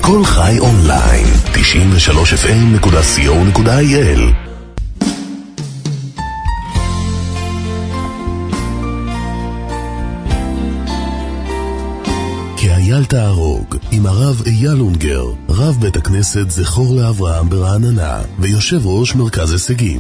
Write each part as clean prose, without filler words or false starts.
כל חי אונליין, 93fm.co.il. כי אייל תהרוג עם הרב אייל אונגר, רב בית הכנסת זכור לאברהם ברעננה ויושב ראש מרכז הישגים.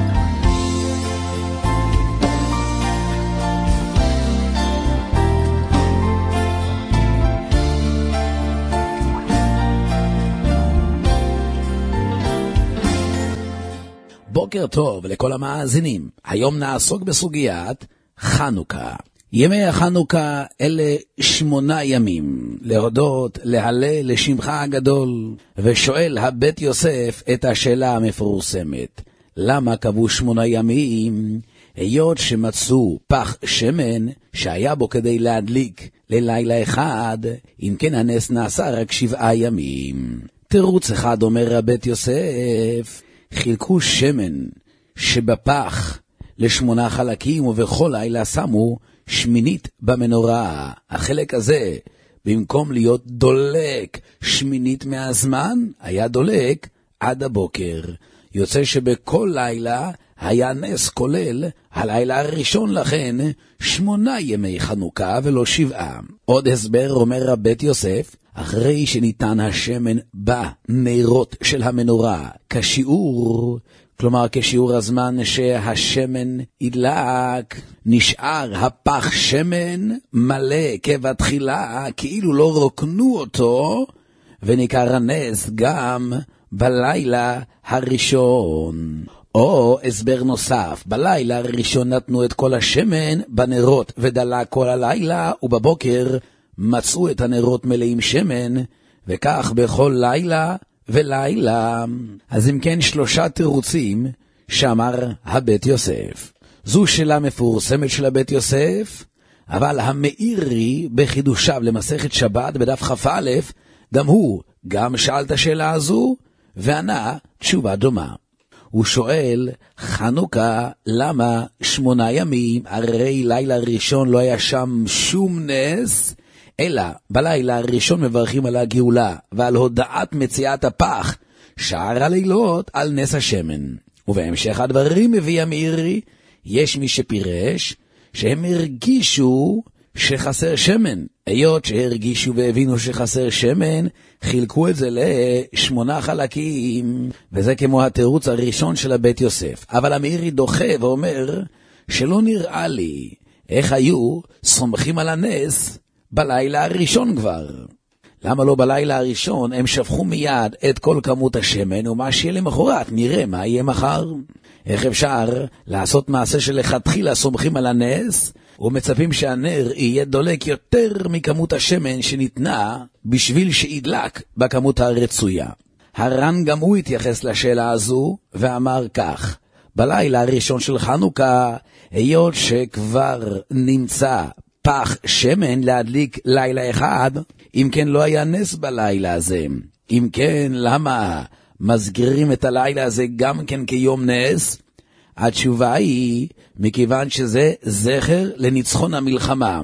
בוקר טוב לכל המאזינים. היום נעסוק בסוגיית חנוכה. ימי החנוכה אלה 8 ימים, להודות, להלל, לשמך הגדול. ושואל הבית יוסף את השאלה המפורסמת, למה קבעו 8 ימים? היות שמצאו פח שמן שהיה בו כדי להדליק ללילה אחד, אם כן הנס נעשה רק 7 ימים. תירוץ אחד אומר הבית יוסף, חילקו שמן שבפח ל8 חלקים, ובכל לילה שמו 8 במנורה. החלק הזה, במקום להיות דולק 8 מהזמן, היה דולק עד הבוקר. יוצא שבכל לילה היה נס כולל הלילה הראשון, לכן 8 ימי חנוכה ולא 7. עוד הסבר אומר הבית יוסף, אחרי שניתן השמן בנרות של המנורה כשיעור, כלומר כשיעור הזמן שהשמן ידלק, נשאר הפח שמן מלא כבתחילה, כאילו לא רוקנו אותו, ונקרא הנס גם בלילה הראשון. או הסבר נוסף, בלילה הראשון נתנו את כל השמן בנרות ודלק כל הלילה, ובבוקר מצאו את הנרות מלאים שמן, וכך בכל לילה ולילה. אז אם כן 3 תירוצים שאמר הבית יוסף. זו שאלה מפורסמת של הבית יוסף, אבל המאירי בחידושיו למסכת שבת בדף כ"א, גם שאל את השאלה הזו וענה תשובה דומה. הוא שואל, חנוכה, למה 8 ימים? הרי לילה ראשון לא היה שם שום נס, אלא בלילה הראשון מברכים על הגאולה ועל הודעת מציאת הפח, שאר הלילות על נס השמן. ובהמשך הדברים מביא המאירי, יש מי שפירש שהם הרגישו שחסר שמן. היות שהרגישו והבינו שחסר שמן, חילקו את זה ל8 חלקים, וזה כמו התירוץ הראשון של הבית יוסף. אבל המאירי דוחה ואומר שלא נראה לי איך היו סומכים על הנס בלילה הראשון כבר. למה לא בלילה הראשון? הם שפכו מיד את כל כמות השמן, ומה שיהיה למחרת נראה מה יהיה מחר. איך אפשר לעשות מעשה שלכתחילה סומכים על הנס ומצפים שהנר יהיה דולק יותר מכמות השמן שניתנה בשביל שידלק בכמות הרצויה? הר"ן גם הוא התייחס לשאלה הזו ואמר כך, בלילה הראשון של חנוכה, היות שכבר נמצא פח שמן להדליק לילה אחד, אם כן לא היה נס בלילה הזה. אם כן, למה מזכירים את הלילה הזה גם כן כיום נס? התשובה היא, מכיוון שזה זכר לניצחון המלחמה.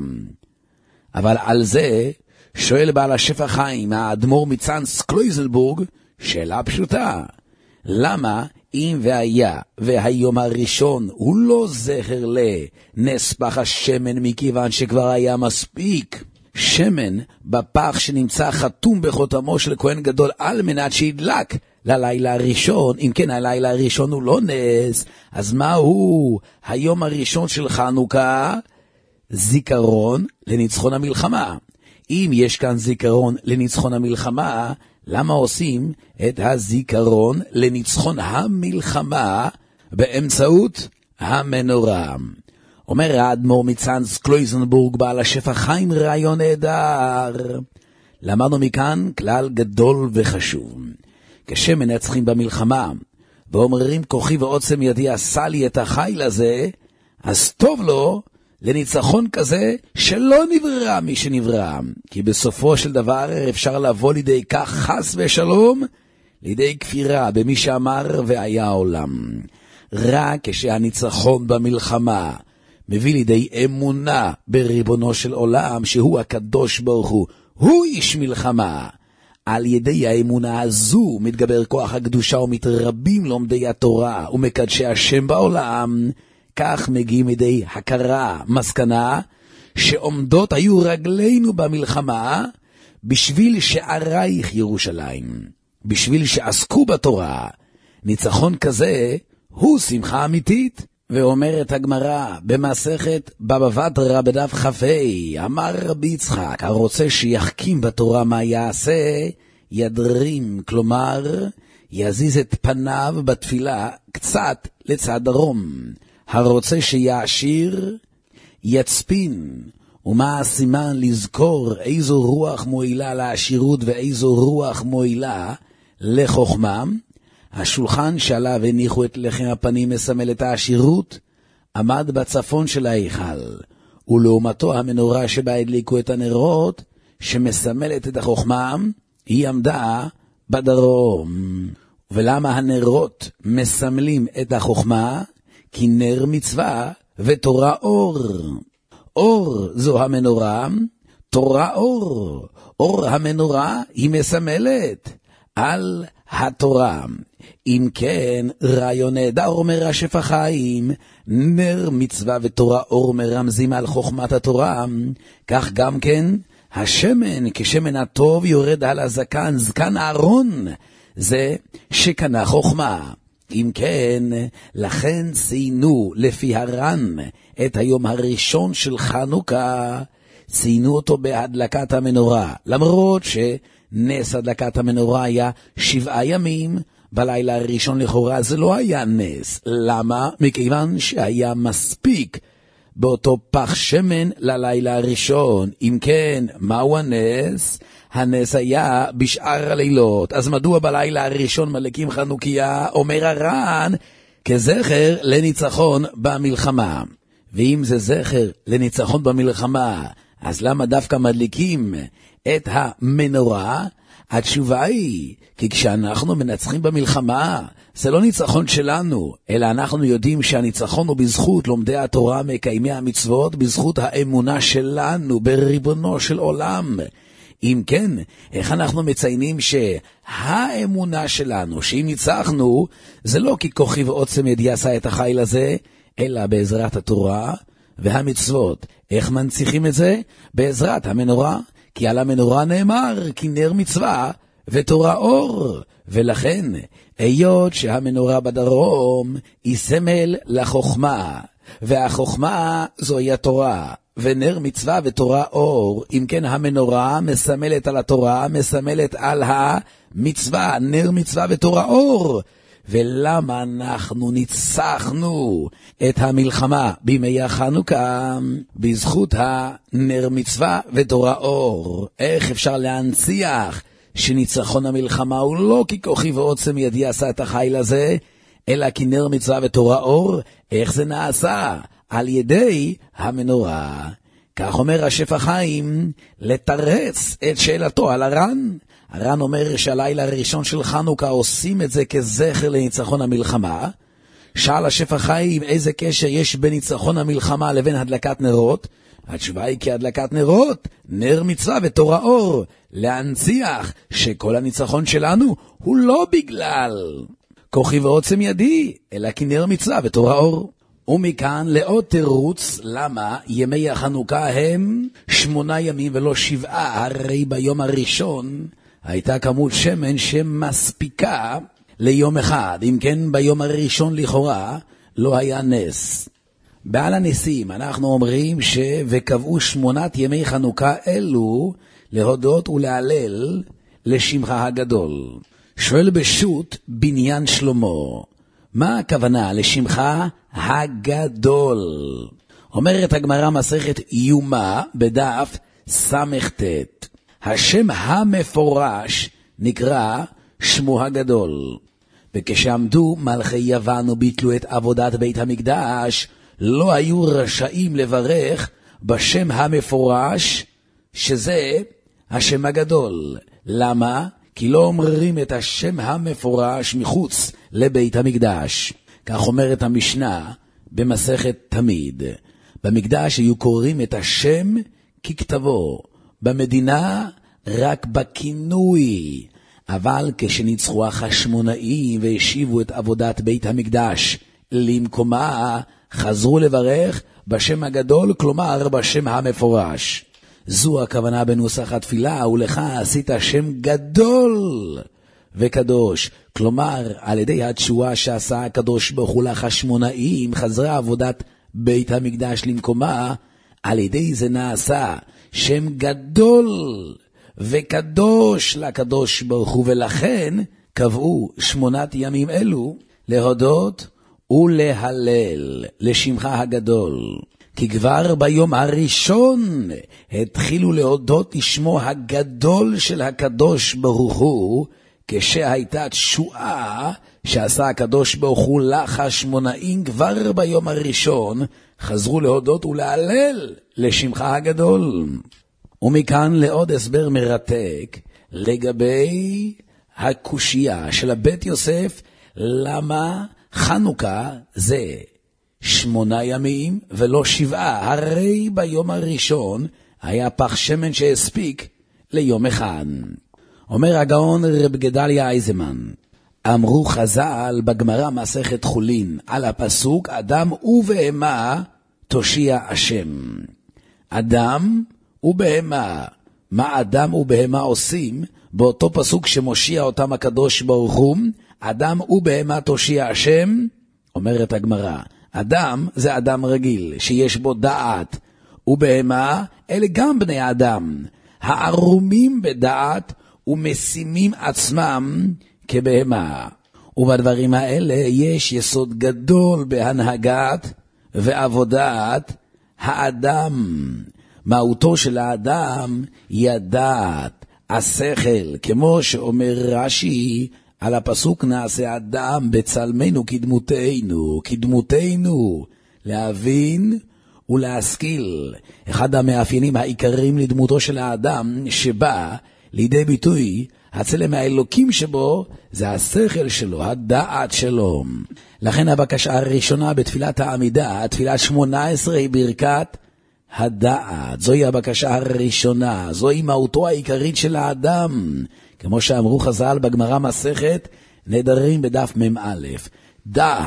אבל על זה שואל בעל השפע חיים, האדמו"ר מצאנז קלויזנבורג, שאלה פשוטה. למה אם והיה והיום הראשון הוא לא זכר לנס פח השמן, מכיוון שכבר היה מספיק שמן בפח שנמצא חתום בחותמו של כהן גדול על מנת שידלק ללילה הראשון? אם כן הלילה הראשון הוא לא נס, אז מה הוא היום הראשון של חנוכה? זיכרון לניצחון המלחמה. אם יש כאן זיכרון לניצחון המלחמה, למה עושים את הזיכרון לניצחון המלחמה באמצעות המנורה? אומר האדמו"ר מצאנז קלויזנבורג בעל השפע חיים, רעיון נהדר. למדנו מכאן כלל גדול וחשוב. כשמנצחים במלחמה ואומרים כוחי ועוצם ידי עשה לי את החיל הזה, אז טוב לו לניצחון כזה שלא נברא מי שנברא, כי בסופו של דבר אפשר לבוא לידי כך חס ושלום לידי כפירה במי שאמר והיה העולם. רק כשהניצחון במלחמה מביא לידי אמונה בריבונו של עולם שהוא הקדוש ברוך הוא איש מלחמה, על ידי האמונה הזו מתגבר כוח הקדושה ומתרבים לומדי התורה ומקדשי השם בעולם, כך מגיעים לידי הכרה, מסקנה, שעומדות היו רגלינו במלחמה בשביל שערייך ירושלים, בשביל שעסקו בתורה. ניצחון כזה הוא שמחה אמיתית. ואומרת הגמרא במסכת בבא בתרא בדף כ"ה, אמר רבי יצחק, הרוצה שיחכים בתורה מה יעשה? ידרים, כלומר יזיז את פניו בתפילה קצת לצד דרום. הרוצה שיעשיר יצפין. ומה הסימן לזכור איזו רוח מועילה לעשירות ואיזו רוח מועילה לחוכמה? השולחן שעליו הניחו את לחם הפנים מסמל את העשירות, עמד בצפון של ההיכל, ולעומתו המנורה שבה הדליקו את הנרות, שמסמלת את החוכמה, היא עמדה בדרום. ולמה הנרות מסמלים את החוכמה? כי נר מצווה ותורה אור. אור זו המנורה, תורה אור. אור המנורה היא מסמלת על התורה. אם כן, רעיון נהדר אומר השפע חיים, נר מצווה ותורה אור מרמזים על חוכמת התורה, כך גם כן, השמן כשמן הטוב יורד על הזקן, זקן אהרון, זה שקנה חוכמה. אם כן, לכן ציינו לפי הר"ן את היום הראשון של חנוכה, ציינו אותו בהדלקת המנורה, למרות שנס הדלקת המנורה היה 7 ימים, בלילה הראשון לכאורה זה לא היה נס. למה? מכיוון שהיה מספיק באותו פח שמן ללילה הראשון. אם כן, מהו הנס? הנס היה בשאר הלילות. אז מדוע בלילה הראשון מדליקים חנוכיה? אומר הר"ן, כזכר לניצחון במלחמה. ואם זה זכר לניצחון במלחמה, אז למה דווקא מדליקים את המנורה? התשובה היא, כי כשאנחנו מנצחים במלחמה, זה לא ניצחון שלנו, אלא אנחנו יודעים שהניצחון הוא בזכות לומדי התורה מקיימי המצוות, בזכות האמונה שלנו בריבונו של עולם. אם כן, איך אנחנו מציינים שהאמונה שלנו, שאם ניצחנו, זה לא כי כוחי ועוצם ידי עשה את החיל הזה, אלא בעזרת התורה והמצוות. איך מנציחים את זה? בעזרת המנורה. כי על המנורה נאמר, כי נר מצווה ותורה אור. ולכן, היות שהמנורה בדרום היא סמל לחוכמה, והחוכמה זוהי התורה, ונר מצווה ותורה אור. אם כן, המנורה מסמלת על התורה, מסמלת על המצווה, נר מצווה ותורה אור. ולמה אנחנו ניצחנו את המלחמה בימי החנוכה? בזכות הנר מצווה ותורה אור. איך אפשר להנציח שניצחון המלחמה הוא לא כי כוחי ועוצם ידי עשה את החיל הזה, אלא כי נר מצווה ותורה אור? איך זה נעשה? על ידי המנורה. כך אומר השפע חיים, לתרץ את שאלתו על הר"ן. הר"ן אומר שהלילה הראשון של חנוכה עושים את זה כזכר לניצחון המלחמה. שאל השפע חיים איזה קשר יש בין ניצחון המלחמה לבין הדלקת נרות? התשובה היא כי הדלקת נרות, נר מצווה ותורה אור, להנציח שכל הניצחון שלנו הוא לא בגלל כוחי ועוצם ידי, אלא כי נר מצווה ותורה אור. ומכאן לעוד תירוץ למה ימי החנוכה הם 8 ימים ולא 7, הרי ביום הראשון הייתה כמות שמן שמספיקה ליום אחד. אם כן, ביום הראשון לכאורה לא היה נס. בעל הניסים אנחנו אומרים וקבעו 8 ימי חנוכה אלו להודות ולהלל לשמך הגדול. שואל בשו"ת בניין שלמה, מה הכוונה לשמך הגדול? אומרת הגמרא מסכת יומא בדף ס"ט, השם המפורש נקרא שמו הגדול. וכשעמדו מלכי יוון וביטלו את עבודת בית המקדש, לא היו רשאים לברך בשם המפורש, שזה השם הגדול. למה? כי לא אומרים את השם המפורש מחוץ לבית המקדש. כך אומרת המשנה במסכת תמיד. במקדש היו קוראים את השם ככתבו, במדינה רק בכינוי, אבל כשניצחו החשמונאים והשיבו את עבודת בית המקדש למקומה, חזרו לברך בשם הגדול, כלומר בשם המפורש. זו הכוונה בנוסח התפילה, ולך עשית שם גדול וקדוש. כלומר, על ידי התשועה שעשה הקדוש ברוך הוא לחשמונאים, חזרה עבודת בית המקדש למקומה, על ידי זה נעשה שם גדול וקדוש לקדוש ברוך הוא, ולכן קבעו 8 ימים אלו להודות ולהלל לשמך הגדול. כי כבר ביום הראשון התחילו להודות לשמו הגדול של הקדוש ברוך הוא, כשהייתה תשועה שעשה הקדוש ברוך הוא לחשמונאים, כבר ביום הראשון חזרו להודות ולהלל לשמך הגדול. ומכאן לעוד הסבר מרתק לגבי הקושייה של הבית יוסף, למה חנוכה זה 8 ימים ולא 7, הרי ביום הראשון היה פח שמן שהספיק ליום אחד. אומר הגאון רב גדליה אייזמן, אמרו חז"ל בגמרא מסכת חולין על הפסוק אדם ובהמה תושיע השם. אדם ובהמה, מה אדם ובהמה עושים באותו פסוק שמושיע אותם הקדוש ברוך הוא? אדם ובהמה תושיע השם. אומרת הגמרא, אדם זה אדם רגיל שיש בו דעת, ובהמה אלה גם בני האדם הערומים בדעת ומשימים עצמם כבהמה. ובדברים האלה יש יסוד גדול בהנהגת ועבודת האדם. מהותו של האדם היא הדעת, השכל, כמו שאומר רש"י על הפסוק נעשה אדם בצלמנו כדמותנו, כדמותנו, להבין ולהשכיל. אחד המאפיינים העיקריים לדמותו של האדם שבא לידי ביטוי הצלם האלוקים שבו, זה השכל שלו, הדעת שלו. לכן הבקשה הראשונה בתפילת העמידה, תפילת 18, היא ברכת הדעת. זוהי הבקשה הראשונה, זוהי מהותו העיקרית של האדם. כמו שאמרו חז"ל בגמרא מסכת נדרים בדף מ"א, דע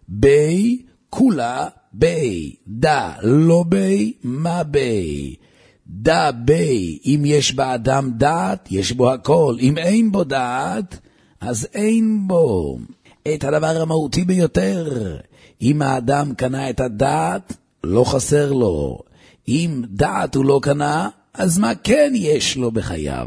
בי כולה בי, דע לא בי מה בי. דע בי, אם יש באדם דעת, יש בו הכל. אם אין בו דעת, אז אין בו. את הדבר המהותי ביותר, אם האדם קנה את הדעת, לא חסר לו. אם דעת הוא לא קנה, אז מה כן יש לו בחייו?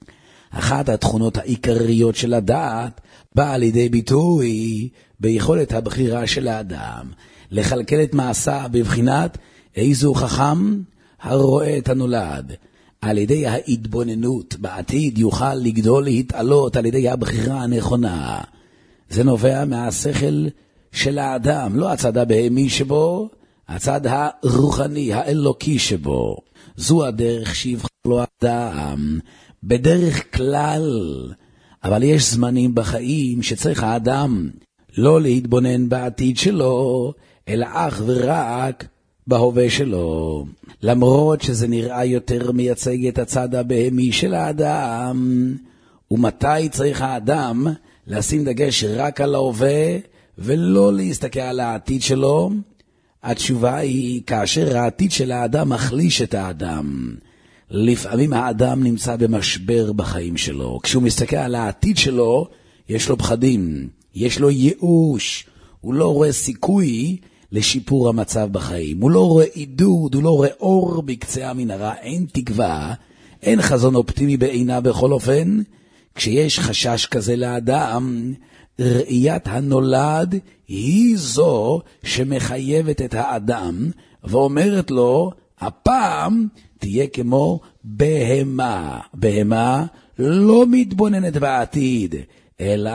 אחת התכונות העיקריות של הדעת באה לידי ביטוי ביכולת הבחירה של האדם לכלכל את מעשה בבחינת איזו חכם הרואה את הנולד. על ידי ההתבוננות בעתיד יוכל לגדול להתעלות על ידי הבחירה הנכונה. זה נובע מהשכל של האדם, לא הצד הבהמי שבו, הצד הרוחני, האלוקי שבו. זו הדרך שיבחר לו האדם בדרך כלל. אבל יש זמנים בחיים שצריך האדם לא להתבונן בעתיד שלו, אלא אך ורק בהווה שלו. למרות שזה נראה יותר מייצג את הצד הבהמי של האדם. ומתי צריך האדם לשים דגש רק על ההווה ולא להסתכל על העתיד שלו? התשובה היא כאשר העתיד של האדם מחליש את האדם. לפעמים האדם נמצא במשבר בחיים שלו. כשהוא מסתכל על העתיד שלו, יש לו פחדים, יש לו ייאוש, הוא לא רואה סיכוי לשיפור המצב בחיים, הוא לא רואה עידוד, הוא לא רואה אור בקצה המנהרה, אין תקווה, אין חזון אופטימי בעינה בכל אופן. כשיש חשש כזה לאדם, ראיית הנולד היא זו שמחייבת את האדם ואומרת לו, הפעם תהיה כמו בהמה. בהמה לא מתבוננת בעתיד, אלא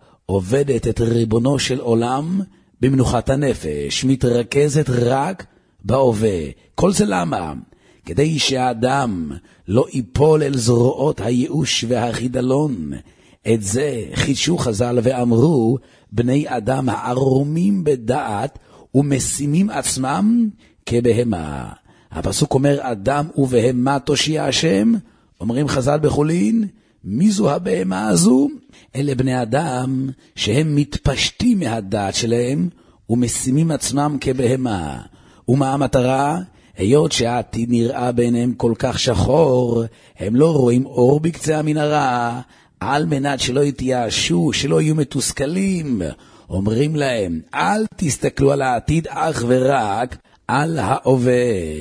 עובדת את ריבונו של עולם במנוחת הנפש, מתרכזת רק בהווה. כל זה למה? כדי שהאדם לא ייפול אל זרועות הייאוש והחידלון. את זה חידשו חז"ל ואמרו, בני אדם הערומים בדעת ומשימים עצמם כבהמה. הפסוק אומר, אדם ובהמה תושיע השם, אומרים חז"ל בחולין, מי זו הבהמה הזו? אלה בני אדם שהם מתפשטים מהדעת שלהם ומשימים עצמם כבהמה. ומה המטרה? היות שהעתיד נראה ביניהם כל כך שחור, הם לא רואים אור בקצה המנהרה, על מנת שלא יתייאשו, שלא יהיו מתוסכלים. אומרים להם, אל תסתכלו על העתיד אך ורק על ההווה.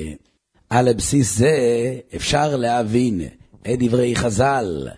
על בסיס זה אפשר להבין את דברי חז"ל.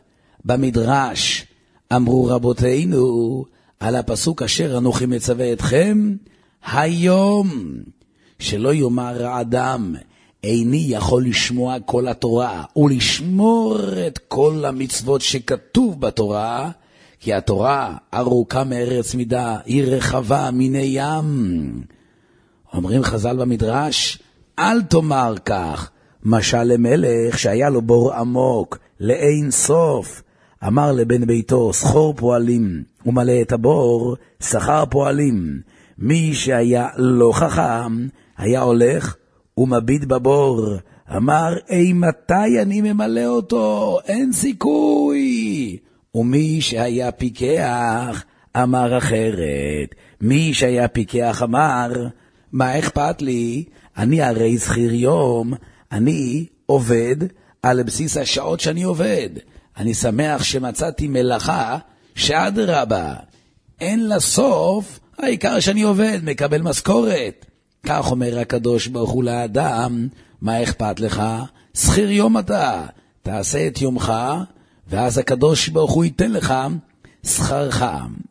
במדרש אמרו רבותינו על הפסוק אשר אנוכי מצווה אתכם היום, שלא יאמר האדם איני יכול לשמוע כל התורה ולשמור את כל המצוות שכתוב בתורה, כי התורה ארוכה מארץ מידה, היא רחבה מיני ים. אומרים חז"ל במדרש, אל תאמר כך. משל למלך שהיה לו בור עמוק לאין סוף, אמר לבן ביתו, שכור פועלים ומלא את הבור, שכר פועלים. מי שהיה לא חכם היה הולך ומביט בבור, אמר מתי אני ממלא אותו, אין סיכוי. ומי שהיה פיקח אמר אחרת. מי שהיה פיקח אמר, מה אכפת לי, אני הרי שכיר יום, אני עובד על בסיס השעות שאני עובד. אני שמח שמצאתי מלאכה שעד רבה, אין לה סוף, העיקר שאני עובד, מקבל משכורת. כך אומר הקדוש ברוך הוא לאדם, מה אכפת לך? שכיר יום אתה, תעשה את יומך, ואז הקדוש ברוך הוא ייתן לך שכרך.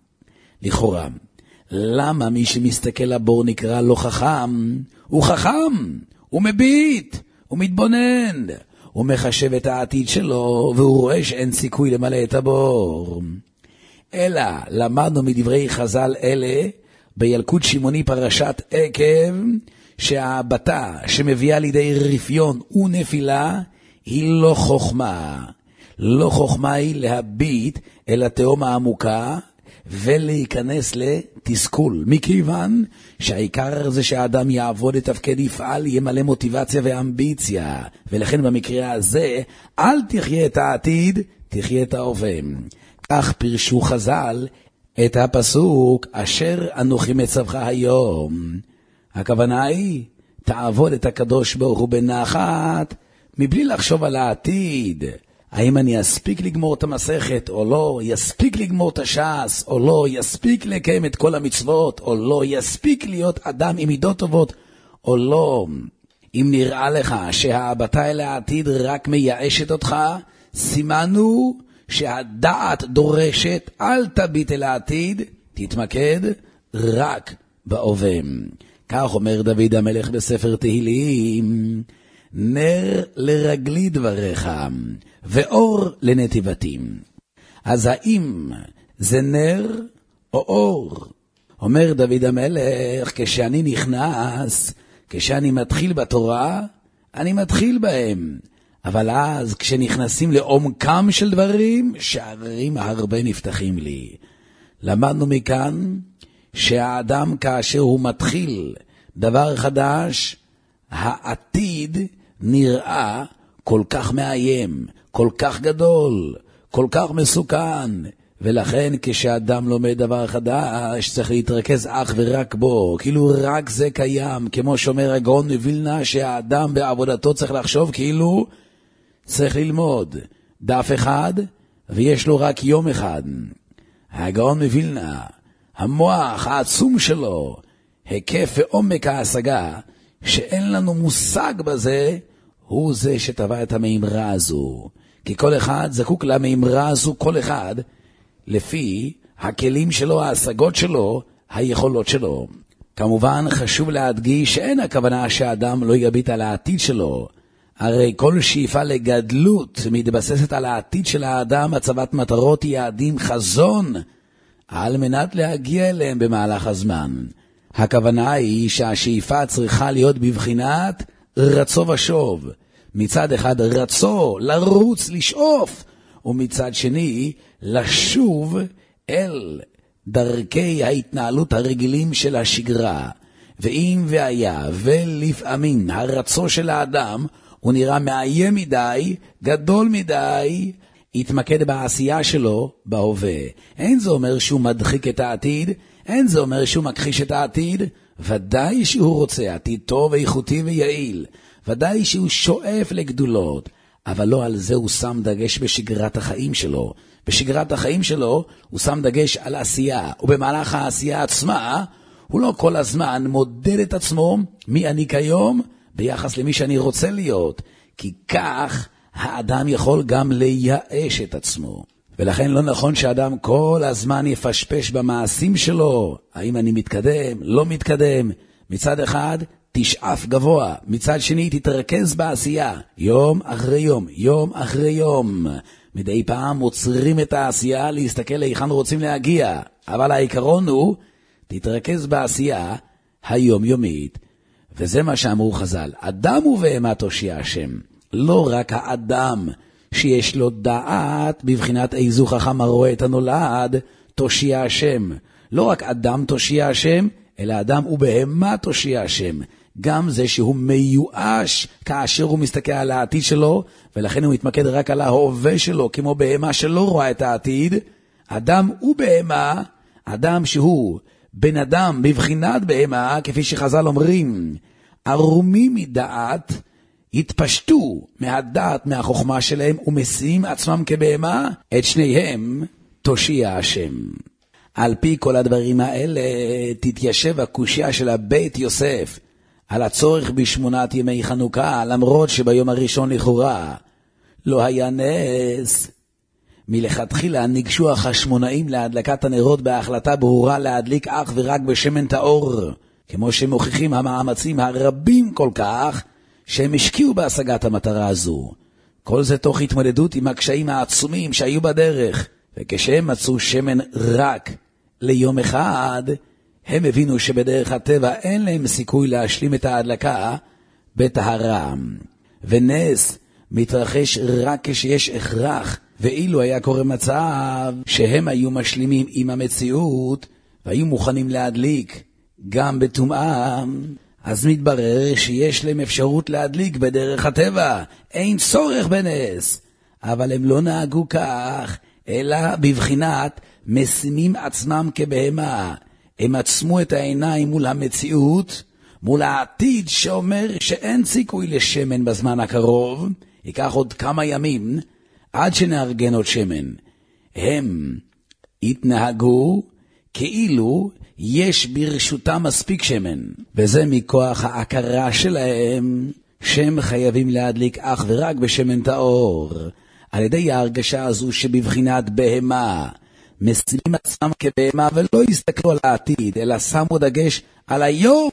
לכאורה, למה מי שמסתכל לבור נקרא לא חכם? הוא חכם, הוא מביט, הוא מתבונן, הוא מחשב את העתיד שלו, והוא רואה שאין סיכוי למלא את הבור. אלא למדנו מדברי חז"ל אלה, בילקוט שמעוני פרשת עקב, שההבטה שמביאה לידי רפיון ונפילה, היא לא חוכמה. לא חוכמה היא להביט אל התהום העמוקה, ולהיכנס לתסכול, מכיוון שהעיקר זה שהאדם יעבוד, לתפקד, יפעל, ימלא מוטיבציה ואמביציה, ולכן במקרה הזה אל תחיה את העתיד, תחיה את ההווה. כך פירשו חז"ל את הפסוק אשר אנוכי מצווך היום. הכוונה היא, תעבוד את הקדוש ברוך הוא בנחת, מבלי לחשוב על העתיד. האם אני אספיק לגמור את המסכת או לא, יספיק לגמור את הש"ס או לא, יספיק לקיים את כל המצוות או לא, יספיק להיות אדם עם מידות טובות או לא. אם נראה לך שההבטה אל העתיד רק מייאשת אותך, סימנו שהדעת דורשת, אל תביט אל העתיד, תתמקד רק בהווה. כך אומר דוד המלך בספר תהילים, נר לרגלי דבריך ואור לנתיבתי. אז האם זה נר או אור? אומר דוד המלך, כשאני נכנס, כשאני מתחיל בתורה, אני מתחיל בהם. אבל אז כשנכנסים לעומקם של דברים, שערים הרבה נפתחים לי. למדנו מכאן שהאדם כאשר הוא מתחיל דבר חדש, העתיד נראה כל כך מאיים, כל כך גדול, כל כך מסוכן, ולכן כשאדם לומד דבר חדש צריך להתרכז אך ורק בו, כאילו רק זה קיים, כמו שאומר הגאון מווילנה שהאדם בעבודתו צריך לחשוב כאילו צריך ללמוד דף אחד ויש לו רק יום אחד. הגאון מווילנה, המוח העצום שלו, היקף ועומק ההשגה, שאין לנו מושג בזה, הוא זה שטבע את המימרה הזו. כי כל אחד זקוק למימרה הזו, כל אחד, לפי הכלים שלו, ההשגות שלו, היכולות שלו. כמובן חשוב להדגיש שאין הכוונה שהאדם לא יביט על העתיד שלו. הרי כל שאיפה לגדלות מתבססת על העתיד של האדם, הצבת מטרות, יעדים, חזון, על מנת להגיע אליהם במהלך הזמן. הכוונה היא שהשאיפה צריכה להיות בבחינת רצו ושוב. מצד אחד רצו, לרוץ, לשאוף, ומצד שני לשוב אל דרכי ההתנהלות הרגילים של השגרה. ואם והיה ולפעמים הרצו של האדם הוא נראה מאיים מדי, גדול מדי, התמקד בעשייה שלו בהווה. אין זה אומר שהוא מדחיק את העתיד, אין זה אומר שהוא מכחיש את העתיד, ודאי שהוא רוצה עתיד טוב ואיכותי ויעיל, ודאי שהוא שואף לגדולות, אבל לא על זה הוא שם דגש בשגרת החיים שלו. בשגרת החיים שלו הוא שם דגש על עשייה, ובמהלך העשייה עצמה הוא לא כל הזמן מודד את עצמו מי אני כיום ביחס למי שאני רוצה להיות, כי כך האדם יכול גם לייאש את עצמו. ולכן לא נכון שאדם כל הזמן יפשפש במעשים שלו, האם אני מתקדם, לא מתקדם. מצד אחד תשאף גבוה, מצד שני תתרכז בעשייה, יום אחרי יום, יום אחרי יום. מדי פעם עוצרים את העשייה להסתכל להיכן רוצים להגיע, אבל העיקרון הוא תתרכז בעשייה היומיומית. וזה מה שאמרו חז"ל, אדם ובהמה תושיע השם. לא רק האדם שיש לו דעת בבחינת איזו חכם הרואה את הנולד תושיע השם. לא רק אדם תושיע השם, אלא אדם ובהמה תושיע השם. גם זה שהוא מיואש כאשר הוא מסתכל על העתיד שלו, ולכן הוא מתמקד רק על ההווה שלו, כמו בהמה שלא רואה את העתיד. אדם ובהמה, אדם שהוא בן אדם בבחינת בהמה, כפי שחז"ל אומרים, ערומים מדעת, התפשטו מהדעת, מהחוכמה שלהם, ומשיאים עצמם כבהמה, את שניהם תושיע השם. על פי כל הדברים האלה תתיישב הקושיה של הבית יוסף על הצורך בשמונת ימי חנוכה, למרות שביום הראשון לכאורה לא היה נס. מלכתחילה ניגשו החשמונאים להדלקת הנרות בהחלטה ברורה להדליק אך ורק בשמן טהור, כמו שמוכיחים המאמצים הרבים כל כך שהם השקיעו בהשגת המטרה הזו. כל זה תוך התמודדות עם הקשיים העצומים שהיו בדרך, וכשהם מצאו שמן רק ליום אחד, הם הבינו שבדרך הטבע אין להם סיכוי להשלים את ההדלקה בטהרה. ונס מתרחש רק כשיש הכרח, ואילו היה קורה מצב שהם היו משלימים עם המציאות והיו מוכנים להדליק גם בטומאם, אז מתברר שיש להם אפשרות להדליק בדרך הטבע, אין צורך בנס. אבל הם לא נהגו כך, אלא בבחינת משימים עצמם כבהמה. הם עצמו את העיניים מול המציאות, מול העתיד שאומר שאין סיכוי לשמן בזמן הקרוב, ייקח עוד כמה ימים עד שנארגן עוד שמן. הם התנהגו כאילו יש ברשותם מספיק שמן, וזה מכוח ההכרה שלהם שהם חייבים להדליק אך ורק בשמן טהור. על ידי ההרגשה הזו שבבחינת בהמה, משימים עצמם כבהמה ולא יסתכלו על העתיד, אלא שמו דגש על היום.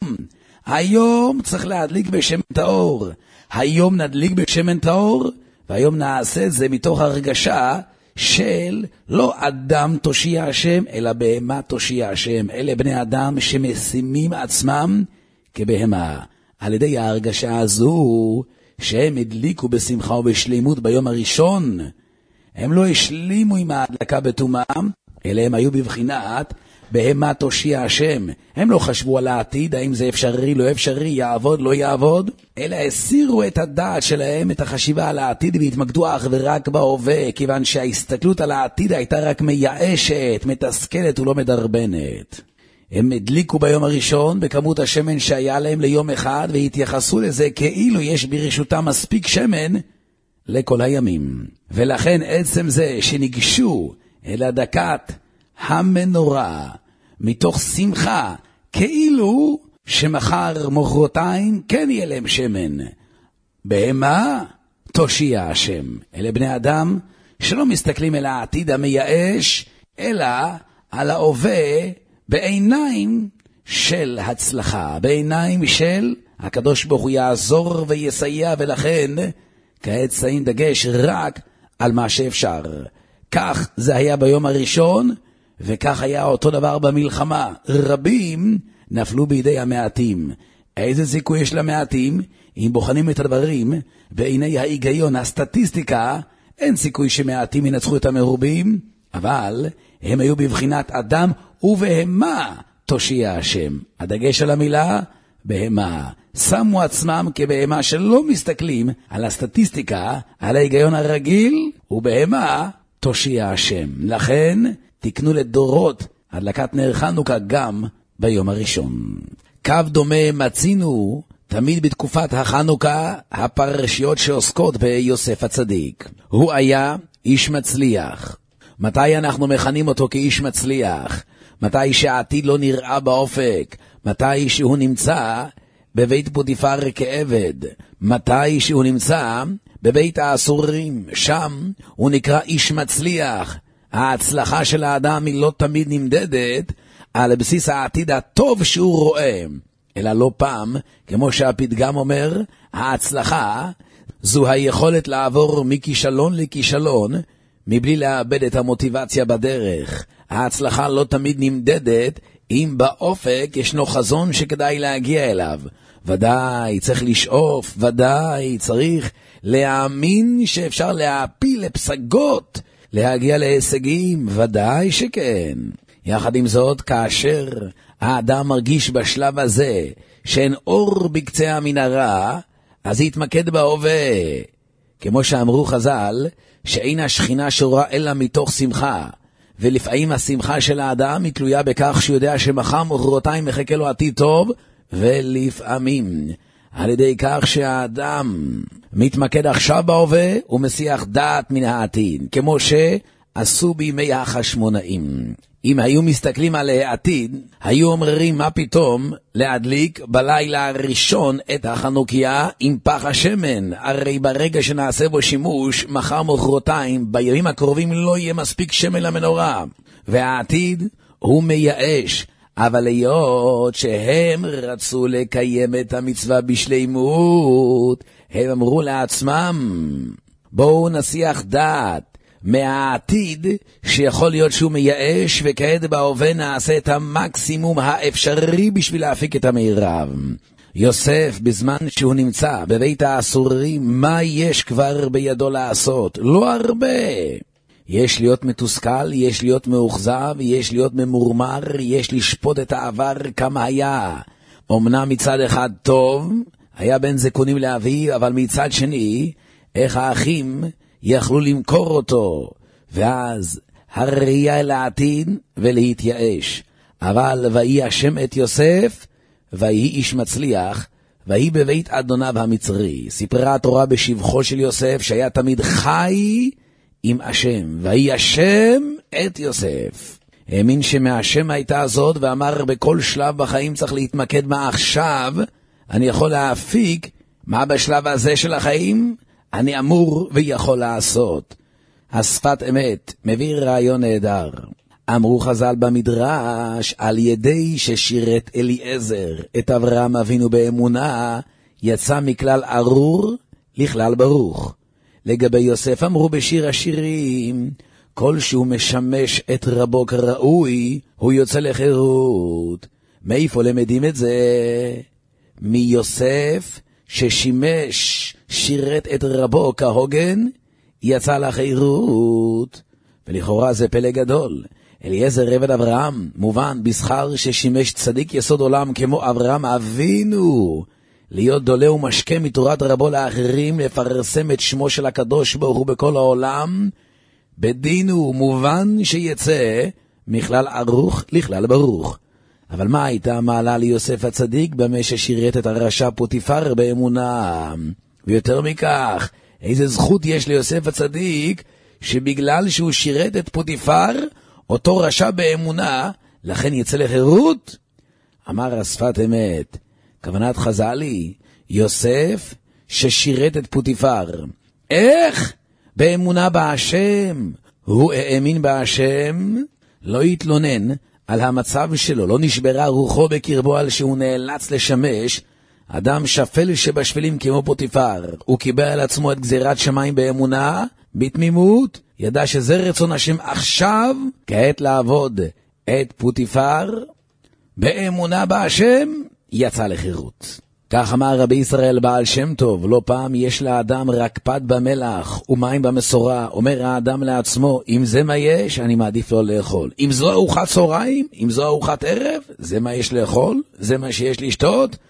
היום צריך להדליק בשמן טהור. היום נדליק בשמן טהור, והיום נעשה את זה מתוך הרגשה של לא אדם תושיע השם, אלא בהמה תושיע השם. אלה בני אדם שמשימים עצמם כבהמה. על ידי ההרגשה הזו שהם הדליקו בשמחה ובשלימות ביום הראשון, הם לא השלימו עם ההדלקה בטומאם, אלא הם היו בבחינת בהמה תושיע השם. הם לא חשבו על העתיד, האם זה אפשרי, לא אפשרי, יעבוד, לא יעבוד, אלא הסירו את הדעת שלהם, את החשיבה על העתיד, והתמקדו אך ורק בהווה, כיוון שההסתכלות על העתיד הייתה רק מייאשת, מתסכלת ולא מדרבנת. הם הדליקו ביום הראשון בכמות השמן שהיה להם ליום אחד, והתייחסו לזה כאילו יש ברשותם מספיק שמן לכל הימים. ולכן עצם זה שניגשו אל הדקת המנורה מתוך שמחה, כאילו שמחר מחרתיים כן יהיה להם שמן. בהמה תושיע השם. אלה בני אדם שלא מסתכלים אל העתיד המייאש, אלא על ההווה בעיניים של הצלחה, בעיניים של הקדוש ברוך הוא יעזור ויסייע, ולכן כעת שמים דגש רק על מה שאפשר. כך זה היה ביום הראשון, וכך היה אותו דבר במלחמה. רבים נפלו בידי המעטים. איזה סיכוי יש למעטים? אם בוחנים את הדברים בעיני ההיגיון, הסטטיסטיקה, אין סיכוי שמעטים ינצחו את המרובים, אבל הם היו בבחינת אדם ובהמה תושיע השם. הדגש על המילה בהמה. שמו עצמם כבהמה שלא מסתכלים על הסטטיסטיקה, על ההיגיון הרגיל, ובהמה תושיע השם. לכן תקנו לדורות הדלקת נר חנוכה גם ביום הראשון. קו דומה מצינו תמיד בתקופת החנוכה הפרשיות שעוסקות ביוסף הצדיק. הוא היה איש מצליח. מתי אנחנו מכנים אותו כאיש מצליח? מתי שהעתיד לא נראה באופק? מתי שהוא נמצא בבית פוטיפר כעבד? מתי שהוא נמצא בבית האסורים? שם הוא נקרא איש מצליח. ההצלחה של האדם היא לא תמיד נמדדת על בסיס העתיד הטוב שהוא רואה, אלא לא פעם, כמו שהפתגם אומר, ההצלחה זו היכולת לעבור מכישלון לכישלון, מבלי לאבד את המוטיבציה בדרך. ההצלחה לא תמיד נמדדת אם באופק ישנו חזון שכדאי להגיע אליו. ודאי צריך לשאוף, ודאי צריך להאמין שאפשר להפיל לפסגות, להגיע להישגים, ודאי שכן. יחד עם זאת, כאשר האדם מרגיש בשלב הזה שאין אור בקצה המנהרה, אז יתמקד בהווה. כמו שאמרו חז"ל, שאין השכינה שורה אלא מתוך שמחה, ולפעמים השמחה של האדם היא תלויה בכך שהוא יודע שמחר מחרתיים מחכה לו עתיד טוב, ולפעמים על ידי כך שהאדם מתמקד עכשיו בהווה ומסיח דעת מן העתיד, כמו שעשו בימי החשמונאים. אם היו מסתכלים על העתיד, היו אומרים מה פתאום להדליק בלילה הראשון את החנוכיה עם פח השמן. הרי ברגע שנעשה בו שימוש, מחר מחרתיים, בימים הקרובים לא יהיה מספיק שמן למנורה. והעתיד הוא מייאש, אבל היות שהם רצו לקיים את המצווה בשלימות, הם אמרו לעצמם, בואו נסיח דעת מהעתיד שיכול להיות שהוא מייאש, וכעת בהווה נעשה את המקסימום האפשרי בשביל להפיק את המרב. יוסף, בזמן שהוא נמצא בבית האסורים, מה יש כבר בידו לעשות? לא הרבה. יש להיות מתוסכל, יש להיות מאוכזב, יש להיות ממורמר, יש לשפוט את העבר כמה היה. אמנם מצד אחד טוב, היה בן זקונים לאביו, אבל מצד שני, איך האחים יכלו למכור אותו, ואז הראייה אל העתיד ולהתייאש. אבל ויהי השם את יוסף, ויהי איש מצליח, ויהי בבית אדוניו המצרי. סיפרה התורה בשבחו של יוסף שהיה תמיד חי עם השם, ויהי השם את יוסף. האמין שמהשם הייתה זאת, ואמר בכל שלב בחיים צריך להתמקד מה עכשיו אני יכול להפיק, מה בשלב הזה של החיים אני אמור ויכול לעשות. השפת אמת מביא רעיון נהדר. אמרו חז"ל במדרש, על ידי ששירת אליעזר את אברהם אבינו באמונה, יצא מכלל ארור לכלל ברוך. לגבי יוסף אמרו בשיר השירים, כל שהוא משמש את רבו כראוי, הוא יוצא לחירות. מאיפה למדים את זה? מיוסף ששימש, שירת את רבו כהוגן, יצא לחירות. ולכאורה זה פלא גדול. אליעזר עבד אברהם, מובן בשכר ששימש צדיק יסוד עולם כמו אברהם אבינו, להיות דולה ומשקה מתורת רבו לאחרים, לפרסם את שמו של הקדוש ברוך הוא בכל העולם, בדין הוא מובן שיצא מכלל ערוך לכלל ברוך. אבל מה הייתה מעלה ליוסף הצדיק במה ששירת את הרשע פוטיפר באמונה? ויותר מכך, איזה זכות יש ליוסף הצדיק שבגלל שהוא שירת את פוטיפר, אותו רשע באמונה, לכן יצא לחירות? אמר השפת אמת, כוונת חז"לי, יוסף ששירת את פוטיפר. איך? באמונה בהשם. הוא האמין בהשם, לא יתלונן על המצב שלו, לא נשברה רוחו בקרבו על שהוא נאלץ לשמש אדם שפל שבשפלים כמו פוטיפר. הוא קיבל על עצמו את גזירת שמיים באמונה, בתמימות, ידע שזה רצון השם עכשיו, כעת לעבוד את פוטיפר, באמונה בהשם, יצא לחירות. כך אמר רבי ישראל בעל שם טוב, לא פעם יש לאדם רק פת במלח ומים במסורה. אומר האדם לעצמו, אם זה מה יש, אני מעדיף לא לאכול. אם זו ארוחת צהריים, אם זו ארוחת ערב, זה מה יש לאכול, זה מה שיש לשתות.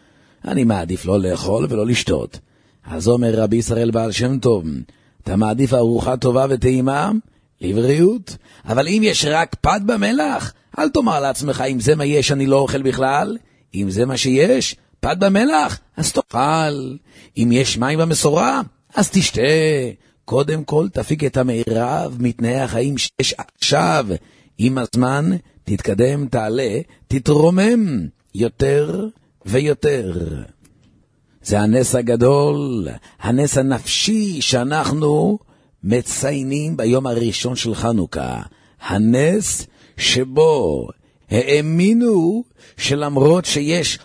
אני מעדיף לא לאכול ולא לשתות. אז אומר רבי ישראל בעל שם טוב, אתה מעדיף ארוחה טובה וטעימה? לבריאות. אבל אם יש רק פת במלח, אל תאמר לעצמך, אם זה מה יש אני לא אוכל בכלל. אם זה מה שיש, פת במלח, אז תאכל. אם יש מים במסורה, אז תשתה. קודם כל תפיק את המערב מתנאי החיים שיש עכשיו. עם הזמן תתקדם, תעלה, תתרומם יותר ויותר. זה הנס הגדול, הנס הנפשי שאנחנו מציינים ביום הראשון של חנוכה. הנס שבו האמינו שלמרות שיש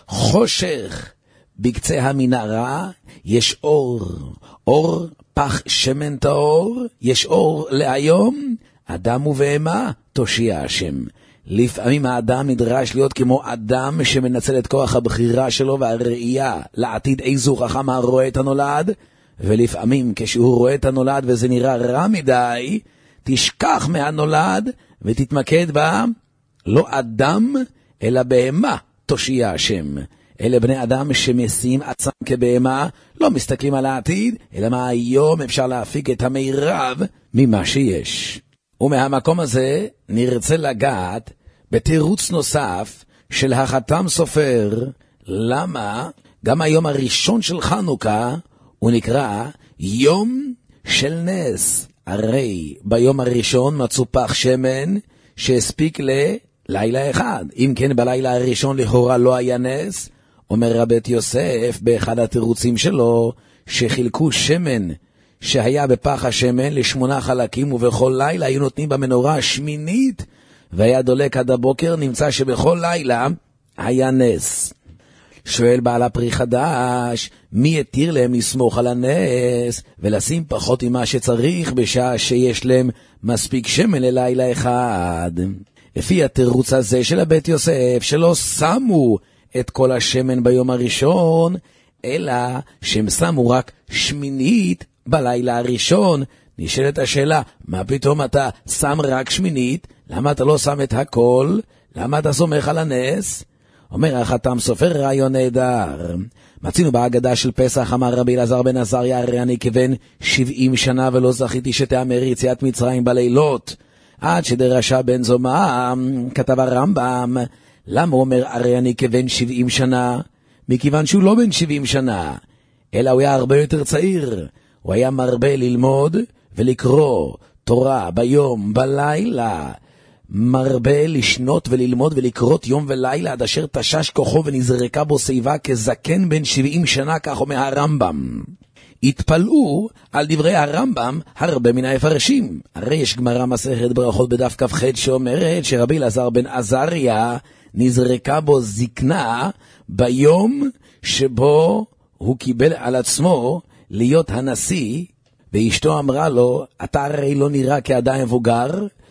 חושך בקצה המנהרה, יש אור, אור פח שמן טהור, יש אור להיום, אדם ובהמה תושיע השם. לפעמים האדם נדרש להיות כמו אדם שמנצל את כוח הבחירה שלו והראייה לעתיד איזו חכם הרואה את הנולד, ולפעמים כשהוא רואה את הנולד וזה נראה רע מדי, תשכח מהנולד ותתמקד בה, לא אדם אלא בהמה תושיע השם. אלה בני אדם שמסיעים עצם כבהמה, לא מסתכלים על העתיד, אלא מה היום אפשר להפיק את המרב ממה שיש. ומהמקום הזה נרצה לגעת בתירוץ נוסף של החתם סופר, למה גם היום הראשון של חנוכה הוא נקרא יום של נס. הרי ביום הראשון מצאו פח שמן שהספיק ללילה אחד. אם כן בלילה הראשון לכאורה לא היה נס, אומר רבי יוסף באחד התירוצים שלו, שחילקו שמן שהיה בפח השמן ל8 חלקים, ובכל לילה היו נותנים במנורה שמינית, והיה דולק עד הבוקר, נמצא שבכל לילה היה נס. שואל בעל הפרי חדש, מי יתיר להם לסמוך על הנס ולשים פחות ממה שצריך בשעה שיש להם מספיק שמן ללילה אחד? לפי התירוץ הזה של הבית יוסף, שלא שמו את כל השמן ביום הראשון, אלא שהם שמו רק שמינית בלילה הראשון. נשאלת השאלה, מה פתאום אתה שם רק שמינית? למה אתה לא שם את הכל? למה אתה סומך על הנס? אומר החתם סופר רעיון נהדר. מצינו בהגדה של פסח, אמר רבי אלעזר בן עזריה, הרי אני כבן 70 שנה ולא זכיתי שתאמר יציאת מצרים בלילות, עד שדרשה בן זומא. כתב הרמב"ם, למה הוא אומר הרי אני כבן 70 שנה? מכיוון שהוא לא בן 70 שנה, אלא הוא היה הרבה יותר צעיר. הוא היה מרבה ללמוד ולקרוא תורה ביום, בלילה, מרבה לשנות וללמוד ולקרות יום ולילה, עד אשר תשש כוחו ונזרקה בו שיבה כזקן בן 70 שנה, כך אומר הרמב"ם. התפלאו על דברי הרמב"ם הרבה מן ההפרשים. הרי יש גמרא מסכת ברכות בדף כ"ח שאומרת שרבי אלעזר בן עזריה נזרקה בו זקנה ביום שבו הוא קיבל על עצמו להיות הנשיא, ואשתו אמרה לו, אתה הרי לא נראה כאדם מבוגר,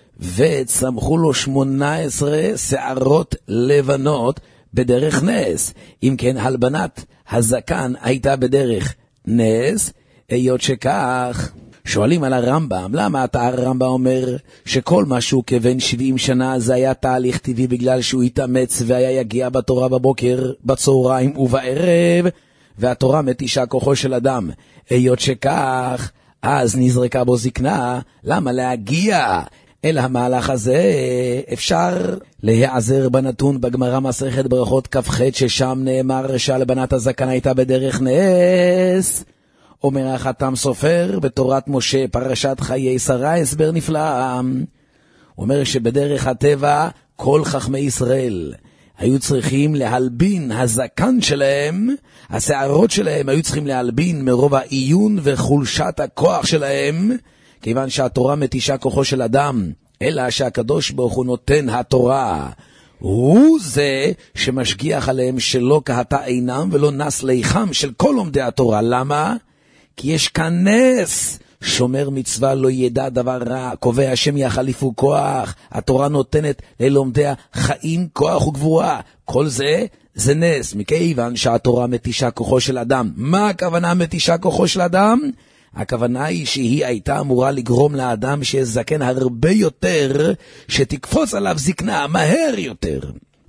וצמחו לו 18 שערות לבנות בדרך נס. אם כן, הלבנת הזקן הייתה בדרך נס, היות שכך. שואלים על הרמב"ם, למה אתה הרמב"ם אומר שכל משהו כבן 70 שנה זה היה תהליך טבעי, בגלל שהוא התאמץ והיה יגיע בתורה בבוקר, בצהריים ובערב, והתורה מתישה כוחו של אדם. היות שכך, אז נזרקה בו זקנה. למה להגיע אל המהלך הזה? אפשר להיעזר בנתון בגמרא מסכת ברכות כ"ח, ששם נאמר שהלבנת הזקן הייתה בדרך נס. אומר החתם סופר בתורת משה פרשת חיי שרה, הסבר נפלא. הוא אומר שבדרך הטבע כל חכמי ישראל היו צריכים להלבין הזקן שלהם, השערות שלהם היו צריכים להלבין מרוב העיון וחולשת הכוח שלהם, כיוון שהתורה מתישה כוחו של אדם, אלא שהקדוש ברוך הוא נותן התורה, הוא זה שמשגיח עליהם שלא קהתה עינם ולא נס ליחם של כל לומדי התורה. למה? כי יש כאן נס. שומר מצווה לא ידע דבר רע, קובע השם יחליפו כוח. התורה נותנת ללומדיה חיים, כוח וגבורה. כל זה נס, מכיוון שהתורה מתישה כוחו של אדם. מה הכוונה מתישה כוחו של אדם? הכוונה היא שהיא הייתה אמורה לגרום לאדם שיזקן הרבה יותר, שתקפוץ עליו זקנה מהר יותר.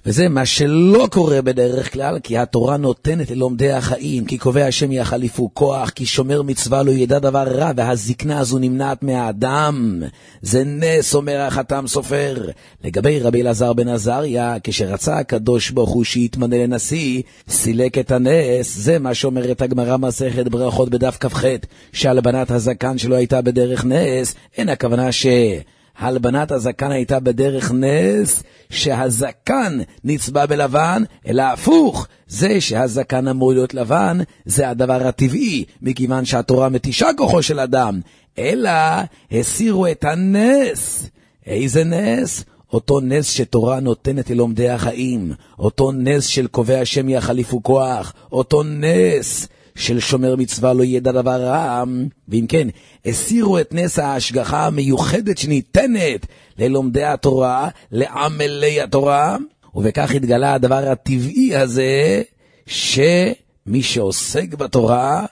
וזה מה שלא קורה בדרך כלל, כי התורה נותנת ללומדי החיים, כי קובע השם יחליפו כוח, כי שומר מצווה לא ידע דבר רע, והזקנה הזו נמנעת מהאדם. זה נס, אומר החתם סופר. לגבי רבי אלעזר בן עזריה, כשרצה הקדוש ברוך הוא שיתמנה לנשיא, סילק את הנס. זה מה שאומרת הגמרא מסכת ברכות בדף כ"ח, שהלבנת הזקן שלו הייתה בדרך נס. אין הכוונה הלבנת הזקן הייתה בדרך נס, שהזקן נצבע בלבן, אלא הפוך, זה שהזקן אמור להיות לבן, זה הדבר הטבעי, מכיוון שהתורה מתישה כוחו של אדם, אלא הסירו את הנס. איזה נס? אותו נס שתורה נותנת ללומדי החיים, אותו נס של קובע השם יחליפו כוח, אותו נס של שומר מצווה לא ידע דבר רע. ואם כן, הסירו את נס ההשגחה המיוחדת שניתנת ללומדי התורה, לעמלי התורה, ובכך התגלה הדבר הטבעי הזה, שמי שעוסק בתורה,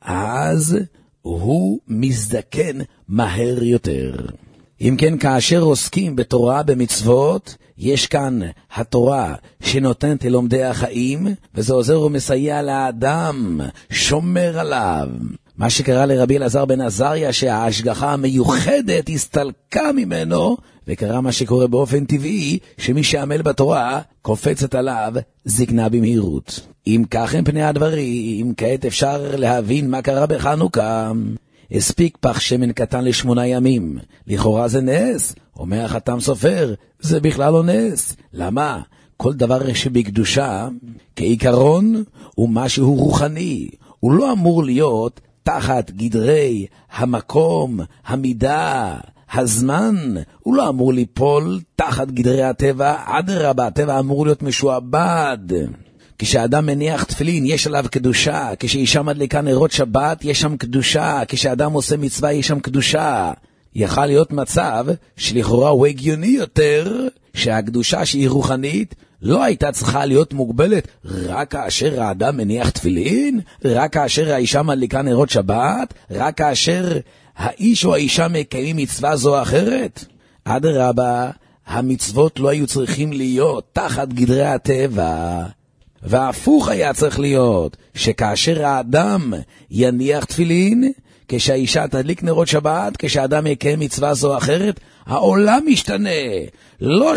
אז הוא מזדקן מהר יותר. אם כן, כאשר עוסקים בתורה במצוות, יש כאן התורה שנותנת ללומדי החיים, וזה עוזר ומסייע לאדם, שומר עליו. מה שקרה לרבי אלעזר בן עזריה, שההשגחה המיוחדת הסתלקה ממנו, וקרה מה שקורה באופן טבעי, שמי שעמל בתורה קופצת עליו זקנה במהירות. אם כך הם פני הדברים, כעת אפשר להבין מה קרה בחנוכה. הספיק פח שמן קטן ל8 ימים. לכאורה זה נס, אומר החתם סופר, זה בכלל לא נס. למה? כל דבר שבקדושה, כעיקרון, הוא משהו רוחני. הוא לא אמור להיות תחת גדרי המקום, המידה, הזמן. הוא לא אמור ליפול תחת גדרי הטבע, אדרבה, הטבע אמור להיות משועבד. כשאדם מניח תפילין, יש עליו קדושה. כשאישה מדליקה נרות שבת, יש שם קדושה. כשאדם עושה מצווה, יש שם קדושה. יכול להיות מצב שלכאורה הוא הגיוני יותר, שהקדושה שהיא רוחנית לא הייתה צריכה להיות מוגבלת רק כאשר האדם מניח תפילין, רק כאשר האישה מדליקה נרות שבת, רק כאשר האיש או האישה מקיימים מצווה זו או אחרת. אדרבה, המצוות לא היו צריכים להיות תחת גדרי הטבע. וההפוך היה צריך להיות, שכאשר האדם יניח תפילין, כשהאישה תדליק נרות שבת, כשהאדם יקיים מצווה זו או אחרת, העולם משתנה. לא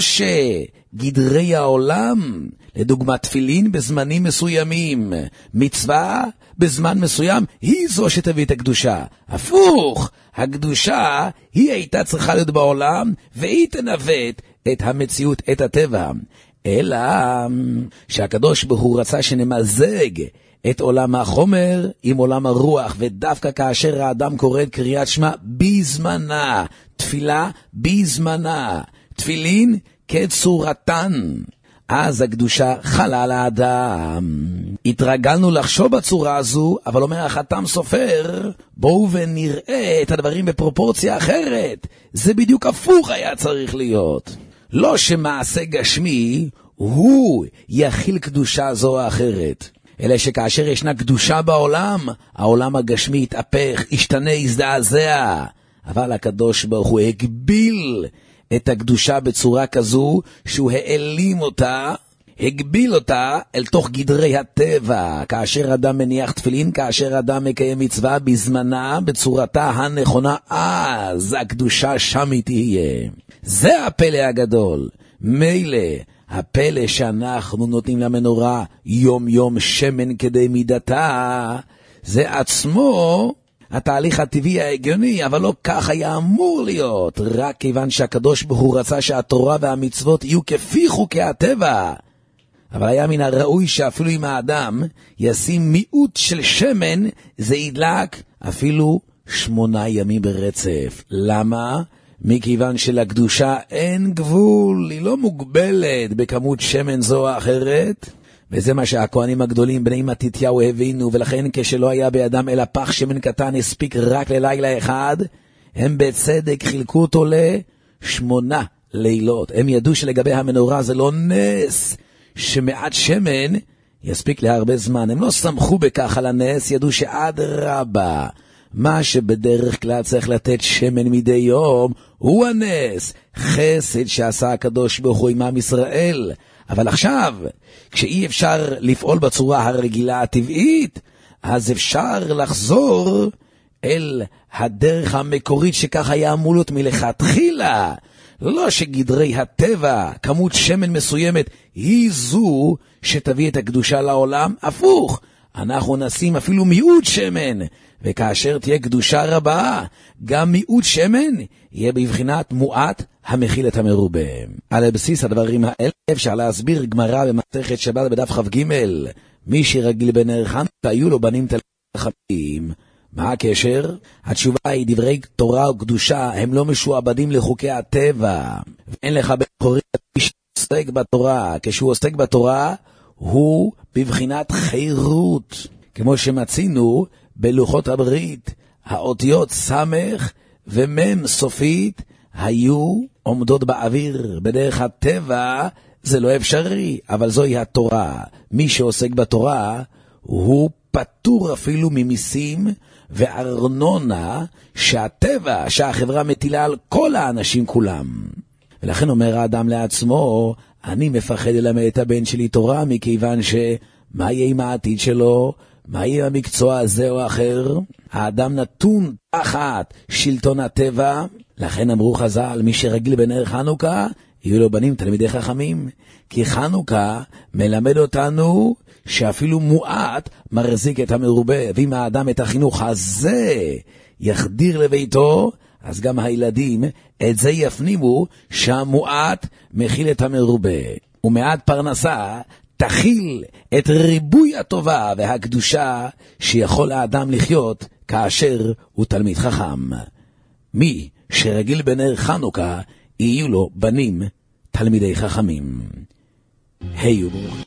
שגדרי העולם, לדוגמה תפילין בזמנים מסוימים, מצווה בזמן מסוים, היא זו שתביא את הקדושה. הפוך, הקדושה היא הייתה צריכה להיות בעולם, והיא תנווט את המציאות, את הטבע. אלא שהקדוש ברוך הוא רצה שנמזג את עולם החומר עם עולם הרוח, ודווקא כאשר האדם קורא את קריאת שמע בזמנה, תפילה בזמנה, תפילין כצורתן, אז הקדושה חלה על האדם. התרגלנו לחשוב בצורה הזו, אבל אומר החתם סופר, בואו ונראה את הדברים בפרופורציה אחרת. זה בדיוק הפוך היה צריך להיות. לא שמעשה גשמי הוא יכיל קדושה זו או אחרת, אלא שכאשר ישנה קדושה בעולם, העולם הגשמי יתהפך, ישתנה, יזדעזע. אבל הקדוש ברוך הוא הגביל את הקדושה בצורה כזו שהוא העלים אותה, הגביל אותה אל תוך גדרי הטבע. כאשר אדם מניח תפילין, כאשר אדם מקיים מצווה בזמנה, בצורתה הנכונה, אז הקדושה שם היא תהיה. זה הפלא הגדול. מילא הפלא שאנחנו נותנים למנורה יום יום שמן כדי מידתה, זה עצמו התהליך הטבעי ההגיוני, אבל לא כך היה אמור להיות, רק כיוון שהקדוש ברוך הוא רצה שהתורה והמצוות יהיו כפי חוקי הטבע. אבל היה מן הראוי שאפילו אם האדם ישים מיעוט של שמן, זה ידלק אפילו 8 ימים ברצף. למה? מכיוון שלקדושה אין גבול, היא לא מוגבלת בכמות שמן זו או אחרת. וזה מה שהכהנים הגדולים בני מתתיהו הבינו, ולכן כשלא היה בידם אלא פח שמן קטן הספיק רק ללילה אחד, הם בצדק חילקו אותו ל8 לילות. הם ידעו שלגבי המנורה זה לא נס, שמעט שמן יספיק להרבה זמן. הם לא סמכו בכך על הנס, ידעו שעד רבה, מה שבדרך כלל צריך לתת שמן מדי יום, הוא הנס, חסד שעשה הקדוש ברוך הוא עם עם ישראל. אבל עכשיו, כשאי אפשר לפעול בצורה הרגילה הטבעית, אז אפשר לחזור אל הדרך המקורית שכך היה אמור להיות מלכתחילה. לא שגדרי הטבע, כמות שמן מסוימת, היא זו שתביא את הקדושה לעולם. הפוך, אנחנו נשים אפילו מיעוט שמן, וכאשר תהיה קדושה רבה, גם מיעוט שמן יהיה בבחינת מועט המכיל את המרובה. על בסיס הדברים האלה אפשר להסביר גמרא במסכת שבת בדף כ"ג, מי שרגיל בנר חנוכה היו לו בנים תלמידי חכמים. מה הקשר? התשובה היא, דברי תורה וקדושה הם לא משועבדים לחוקי הטבע, ואין לך בן-חורין שעוסק בתורה. כשהוא עוסק בתורה הוא בבחינת חירות, כמו שמצינו בלוחות הברית, האותיות סמך ומם סופית היו עומדות באוויר. בדרך הטבע זה לא אפשרי, אבל זוהי התורה. מי שעוסק בתורה הוא פטור אפילו ממיסים וארנונה שהטבע, שהחברה מטילה על כל האנשים כולם. ולכן אומר האדם לעצמו, אני מפחד ללמד את הבן שלי תורה, מכיוון שמה יהיה עם העתיד שלו? מה יהיה המקצוע הזה או אחר? האדם נתון תחת שלטון הטבע. לכן אמרו חז"ל, מי שרגיל בנר חנוכה יהיו לו בנים תלמידי חכמים. כי חנוכה מלמד אותנו שאפילו מועט מחזיק את המרובה, ואם האדם את החינוך הזה יחדיר לביתו, אז גם הילדים את זה יפנימו שהמועט מכיל את המרובה. ומעט פרנסה תכיל את ריבוי הטובה והקדושה שיכול האדם לחיות כאשר הוא תלמיד חכם. מי שרגיל בנר חנוכה יהיו לו בנים תלמידי חכמים. היו ברוך.